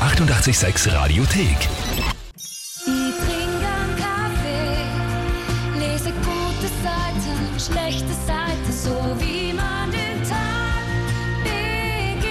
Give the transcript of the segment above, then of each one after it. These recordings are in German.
886 Radiothek. Ich trinke einen Kaffee, lese gute Seiten, schlechte Seiten, so wie man den Tag beginnt.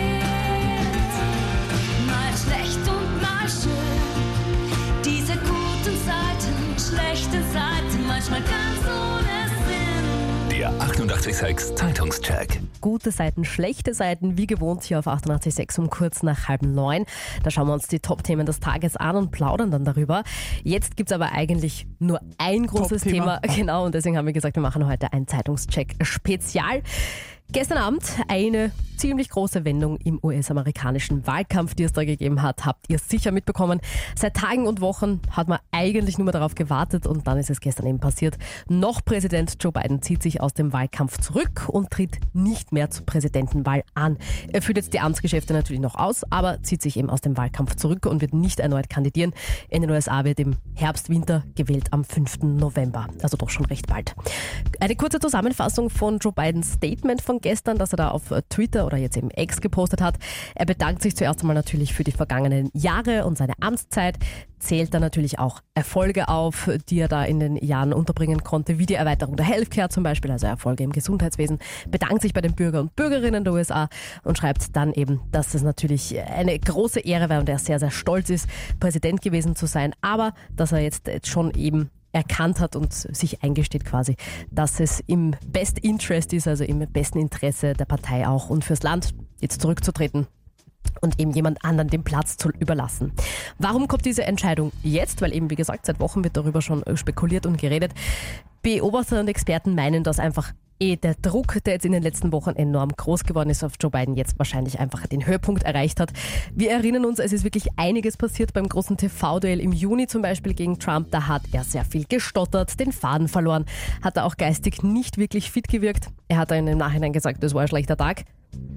Mal schlecht und mal schön, diese guten Seiten, schlechten Seiten, manchmal ganz ohne Sinn. Der 886 Zeitungscheck. Gute Seiten, schlechte Seiten, wie gewohnt hier auf 88.6 um kurz nach 8:30. Da schauen wir uns die Top-Themen des Tages an und plaudern dann darüber. Jetzt gibt es aber eigentlich nur ein großes Thema. Genau, und deswegen haben wir gesagt, wir machen heute ein Zeitungscheck-Spezial. Gestern Abend eine ziemlich große Wendung im US-amerikanischen Wahlkampf, die es da gegeben hat, habt ihr sicher mitbekommen. Seit Tagen und Wochen hat man eigentlich nur mehr darauf gewartet und dann ist es gestern eben passiert. Noch Präsident Joe Biden zieht sich aus dem Wahlkampf zurück und tritt nicht mehr zur Präsidentenwahl an. Er führt jetzt die Amtsgeschäfte natürlich noch aus, aber zieht sich eben aus dem Wahlkampf zurück und wird nicht erneut kandidieren. In den USA wird im Herbst-Winter gewählt am 5. November, also doch schon recht bald. Eine kurze Zusammenfassung von Joe Bidens Statement von gestern, das er da auf Twitter oder jetzt eben X gepostet hat. Er bedankt sich zuerst einmal natürlich für die vergangenen Jahre und seine Amtszeit, zählt dann natürlich auch Erfolge auf, die er da in den Jahren unterbringen konnte, wie die Erweiterung der Healthcare zum Beispiel, also Erfolge im Gesundheitswesen, bedankt sich bei den Bürger und Bürgerinnen der USA und schreibt dann eben, dass es natürlich eine große Ehre war und er sehr, sehr stolz ist, Präsident gewesen zu sein, aber dass er jetzt schon eben erkannt hat und sich eingesteht quasi, dass es im Best Interest ist, also im besten Interesse der Partei auch und fürs Land jetzt zurückzutreten und eben jemand anderen den Platz zu überlassen. Warum kommt diese Entscheidung jetzt? Weil eben, wie gesagt, seit Wochen wird darüber schon spekuliert und geredet. Beobachter und Experten meinen, dass einfach der Druck, der jetzt in den letzten Wochen enorm groß geworden ist, auf Joe Biden jetzt wahrscheinlich einfach den Höhepunkt erreicht hat. Wir erinnern uns, es ist wirklich einiges passiert beim großen TV-Duell im Juni zum Beispiel gegen Trump. Da hat er sehr viel gestottert, den Faden verloren, hat er auch geistig nicht wirklich fit gewirkt. Er hat dann im Nachhinein gesagt, das war ein schlechter Tag.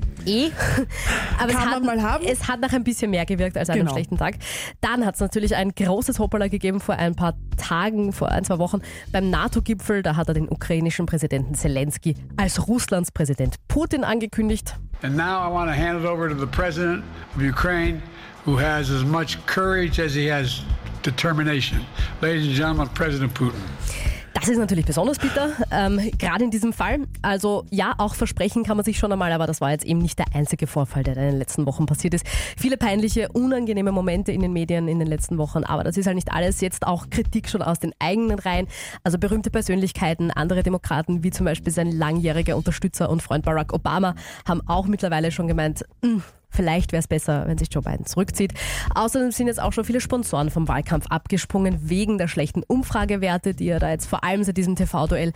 Aber es hat nach ein bisschen mehr gewirkt als einem schlechten Tag. Dann hat es natürlich ein großes Hoppala gegeben vor ein paar Tagen, vor 1-2 Wochen beim NATO-Gipfel. Da hat er den ukrainischen Präsidenten Zelensky als Russlands Präsident Putin angekündigt. And now I want to hand it over to the president of Ukraine, who has as much courage as he has determination. Ladies and gentlemen, President Putin. Das ist natürlich besonders bitter, gerade in diesem Fall. Also ja, auch versprechen kann man sich schon einmal, aber das war jetzt eben nicht der einzige Vorfall, der in den letzten Wochen passiert ist. Viele peinliche, unangenehme Momente in den Medien in den letzten Wochen, aber das ist halt nicht alles. Jetzt auch Kritik schon aus den eigenen Reihen. Also berühmte Persönlichkeiten, andere Demokraten, wie zum Beispiel sein langjähriger Unterstützer und Freund Barack Obama, haben auch mittlerweile schon gemeint, vielleicht wäre es besser, wenn sich Joe Biden zurückzieht. Außerdem sind jetzt auch schon viele Sponsoren vom Wahlkampf abgesprungen, wegen der schlechten Umfragewerte, die er da jetzt vor allem seit diesem TV-Duell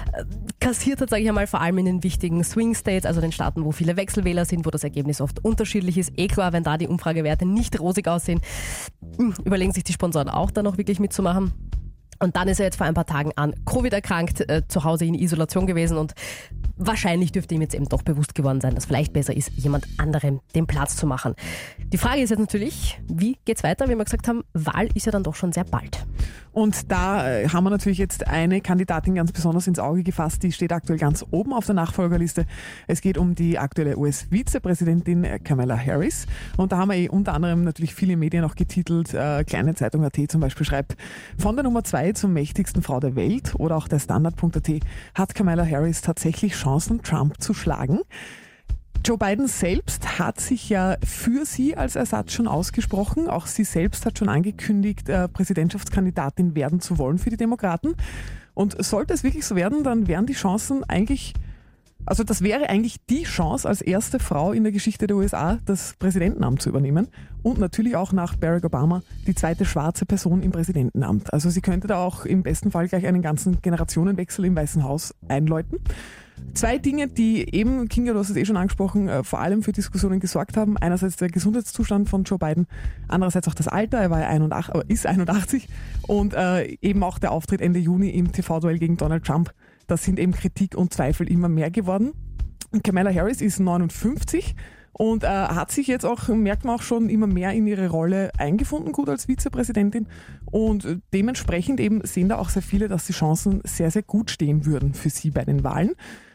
kassiert hat, sage ich einmal, vor allem in den wichtigen Swing States, also den Staaten, wo viele Wechselwähler sind, wo das Ergebnis oft unterschiedlich ist. Klar, wenn da die Umfragewerte nicht rosig aussehen, überlegen sich die Sponsoren auch da noch wirklich mitzumachen. Und dann ist er jetzt vor ein paar Tagen an Covid erkrankt, zu Hause in Isolation gewesen und wahrscheinlich dürfte ihm jetzt eben doch bewusst geworden sein, dass vielleicht besser ist, jemand anderem den Platz zu machen. Die Frage ist jetzt natürlich, wie geht's weiter? Wie wir gesagt haben, Wahl ist ja dann doch schon sehr bald. Und da haben wir natürlich jetzt eine Kandidatin ganz besonders ins Auge gefasst, die steht aktuell ganz oben auf der Nachfolgerliste. Es geht um die aktuelle US-Vizepräsidentin Kamala Harris. Und da haben wir unter anderem natürlich viele Medien auch getitelt. Kleine Zeitung AT zum Beispiel schreibt, von der Nummer 2 zur mächtigsten Frau der Welt oder auch der Standard.at hat Kamala Harris tatsächlich Chancen, Trump zu schlagen. Joe Biden selbst hat sich ja für sie als Ersatz schon ausgesprochen. Auch sie selbst hat schon angekündigt, Präsidentschaftskandidatin werden zu wollen für die Demokraten. Und sollte es wirklich so werden, dann wären die Chancen eigentlich, also das wäre eigentlich die Chance, als erste Frau in der Geschichte der USA das Präsidentenamt zu übernehmen. Und natürlich auch nach Barack Obama die zweite schwarze Person im Präsidentenamt. Also sie könnte da auch im besten Fall gleich einen ganzen Generationenwechsel im Weißen Haus einläuten. 2 Dinge, die eben, Kinga, du hast es schon angesprochen, vor allem für Diskussionen gesorgt haben. Einerseits der Gesundheitszustand von Joe Biden, andererseits auch das Alter, er war ja ist 81 und eben auch der Auftritt Ende Juni im TV-Duell gegen Donald Trump. Das sind eben Kritik und Zweifel immer mehr geworden. Kamala Harris ist 59 und hat sich jetzt auch, merkt man auch schon, immer mehr in ihre Rolle eingefunden, gut als Vizepräsidentin. Und dementsprechend eben sehen da auch sehr viele, dass die Chancen sehr, sehr gut stehen würden für sie bei den Wahlen.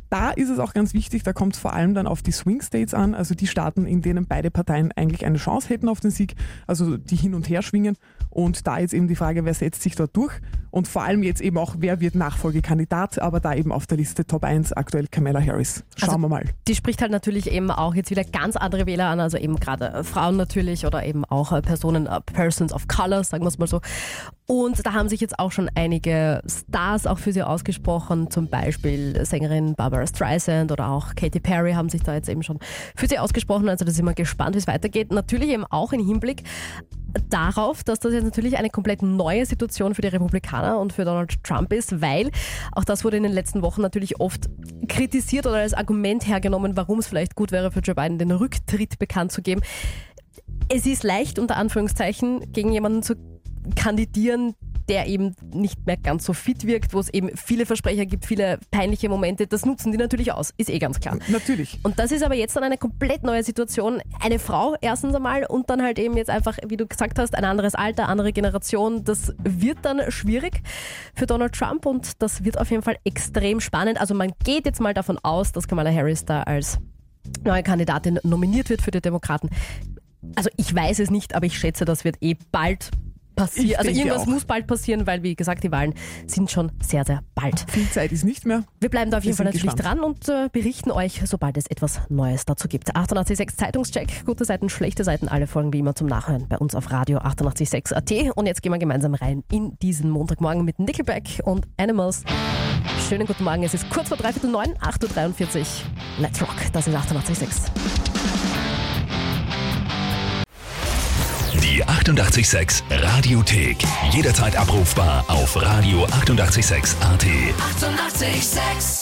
Da ist es auch ganz wichtig, da kommt es vor allem dann auf die Swing States an, also die Staaten, in denen beide Parteien eigentlich eine Chance hätten auf den Sieg, also die hin und her schwingen. Und da jetzt eben die Frage, wer setzt sich dort durch und vor allem jetzt eben auch, wer wird Nachfolgekandidat, aber da eben auf der Liste Top 1 aktuell Kamala Harris. Schauen wir mal. Die spricht halt natürlich eben auch jetzt wieder ganz andere Wähler an, also eben gerade Frauen natürlich oder eben auch Persons of Color, sagen wir es mal so. Und da haben sich jetzt auch schon einige Stars auch für sie ausgesprochen, zum Beispiel Sängerin Barbara Streisand oder auch Katy Perry haben sich da jetzt eben schon für sie ausgesprochen. Also da sind wir gespannt, wie es weitergeht. Natürlich eben auch im Hinblick darauf, dass das jetzt natürlich eine komplett neue Situation für die Republikaner und für Donald Trump ist, weil auch das wurde in den letzten Wochen natürlich oft kritisiert oder als Argument hergenommen, warum es vielleicht gut wäre für Joe Biden, den Rücktritt bekannt zu geben. Es ist leicht, unter Anführungszeichen, gegen jemanden zu kandidieren, der eben nicht mehr ganz so fit wirkt, wo es eben viele Versprecher gibt, viele peinliche Momente. Das nutzen die natürlich aus, ist ganz klar. Natürlich. Und das ist aber jetzt dann eine komplett neue Situation. Eine Frau erstens einmal und dann halt eben jetzt einfach, wie du gesagt hast, ein anderes Alter, andere Generation. Das wird dann schwierig für Donald Trump und das wird auf jeden Fall extrem spannend. Also man geht jetzt mal davon aus, dass Kamala Harris da als neue Kandidatin nominiert wird für die Demokraten. Also ich weiß es nicht, aber ich schätze, das wird bald passieren. Also irgendwas muss bald passieren, weil wie gesagt, die Wahlen sind schon sehr, sehr bald. Viel Zeit ist nicht mehr. Wir bleiben da auf jeden Fall natürlich dran und berichten euch, sobald es etwas Neues dazu gibt. 88.6 Zeitungscheck, gute Seiten, schlechte Seiten, alle Folgen wie immer zum Nachhören bei uns auf Radio 88.6 AT. Und jetzt gehen wir gemeinsam rein in diesen Montagmorgen mit Nickelback und Animals. Schönen guten Morgen, es ist kurz vor 8:43 8:43 Uhr. Let's rock, das ist 88.6. Die 88.6 Radiothek. Jederzeit abrufbar auf Radio 88.6 AT. 88,6.